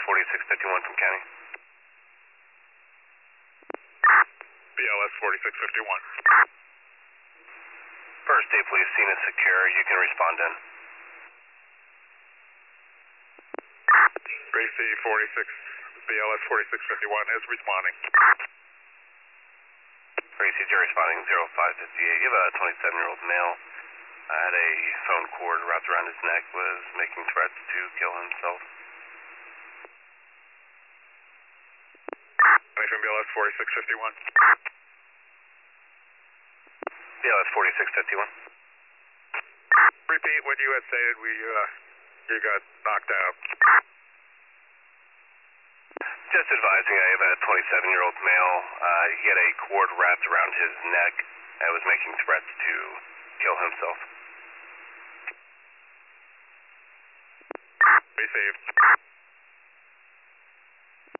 4651 from County. BLS 4651. First day police, scene is secure. You can respond in. Gracie 46, BLS 4651 is responding. Gracie, you're responding 0558. You have a 27-year-old male. Had a phone cord wrapped around his neck, was making threats to kill himself. Anything BLS 4651? BLS 4651. Repeat what you had stated. You got knocked out. Just advising, I have a 27-year-old male. He had a cord wrapped around his neck and was making threats to kill himself. Received.